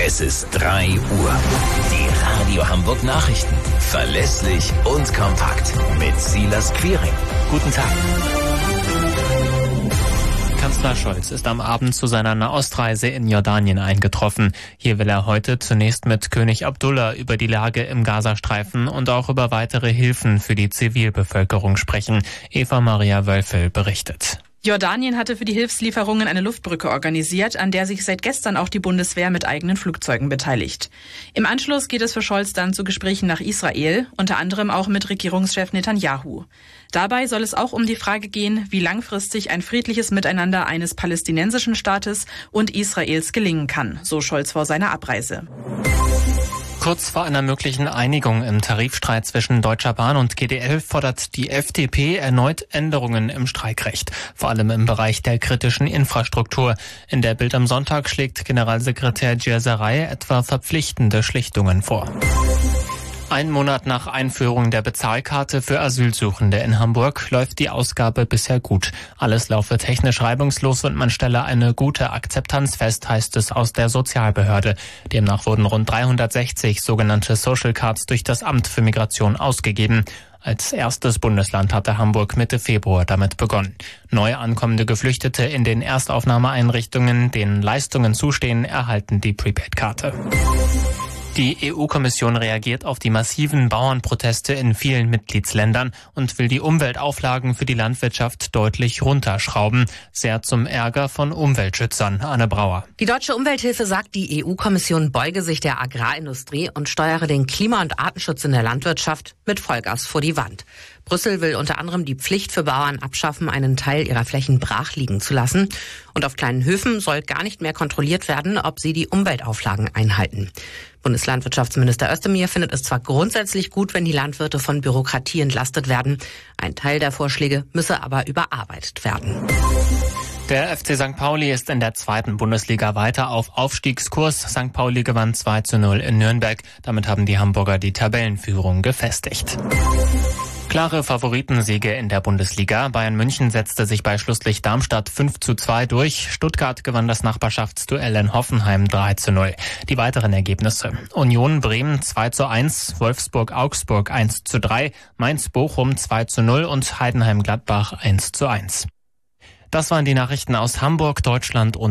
Es ist 3 Uhr. Die Radio Hamburg Nachrichten. Verlässlich und kompakt. Mit Silas Quiring. Guten Tag. Kanzler Scholz ist am Abend zu seiner Nahostreise in Jordanien eingetroffen. Hier will er heute zunächst mit König Abdullah über die Lage im Gazastreifen und auch über weitere Hilfen für die Zivilbevölkerung sprechen. Eva Maria Wölfel berichtet. Jordanien hatte für die Hilfslieferungen eine Luftbrücke organisiert, an der sich seit gestern auch die Bundeswehr mit eigenen Flugzeugen beteiligt. Im Anschluss geht es für Scholz dann zu Gesprächen nach Israel, unter anderem auch mit Regierungschef Netanyahu. Dabei soll es auch um die Frage gehen, wie langfristig ein friedliches Miteinander eines palästinensischen Staates und Israels gelingen kann, so Scholz vor seiner Abreise. Kurz vor einer möglichen Einigung im Tarifstreit zwischen Deutscher Bahn und GDL fordert die FDP erneut Änderungen im Streikrecht, vor allem im Bereich der kritischen Infrastruktur. In der Bild am Sonntag schlägt Generalsekretär Djerzaray etwa verpflichtende Schlichtungen vor. 1 Monat nach Einführung der Bezahlkarte für Asylsuchende in Hamburg läuft die Ausgabe bisher gut. Alles laufe technisch reibungslos und man stelle eine gute Akzeptanz fest, heißt es aus der Sozialbehörde. Demnach wurden rund 360 sogenannte Social Cards durch das Amt für Migration ausgegeben. Als erstes Bundesland hatte Hamburg Mitte Februar damit begonnen. Neu ankommende Geflüchtete in den Erstaufnahmeeinrichtungen, denen Leistungen zustehen, erhalten die Prepaid-Karte. Die EU-Kommission reagiert auf die massiven Bauernproteste in vielen Mitgliedsländern und will die Umweltauflagen für die Landwirtschaft deutlich runterschrauben. Sehr zum Ärger von Umweltschützern. Anne Brauer. Die Deutsche Umwelthilfe sagt, die EU-Kommission beuge sich der Agrarindustrie und steuere den Klima- und Artenschutz in der Landwirtschaft mit Vollgas vor die Wand. Brüssel will unter anderem die Pflicht für Bauern abschaffen, einen Teil ihrer Flächen brach liegen zu lassen. Und auf kleinen Höfen soll gar nicht mehr kontrolliert werden, ob sie die Umweltauflagen einhalten. Bundeslandwirtschaftsminister Özdemir findet es zwar grundsätzlich gut, wenn die Landwirte von Bürokratie entlastet werden. Ein Teil der Vorschläge müsse aber überarbeitet werden. Der FC St. Pauli ist in der 2. Bundesliga weiter auf Aufstiegskurs. St. Pauli gewann 2:0 in Nürnberg. Damit haben die Hamburger die Tabellenführung gefestigt. Klare Favoritensiege in der Bundesliga. Bayern München setzte sich bei Schlusslicht Darmstadt 5:2 durch. Stuttgart gewann das Nachbarschaftsduell in Hoffenheim 3:0. Die weiteren Ergebnisse: Union Bremen 2:1, Wolfsburg-Augsburg 1:3, Mainz-Bochum 2:0 und Heidenheim-Gladbach 1:1. Das waren die Nachrichten aus Hamburg, Deutschland und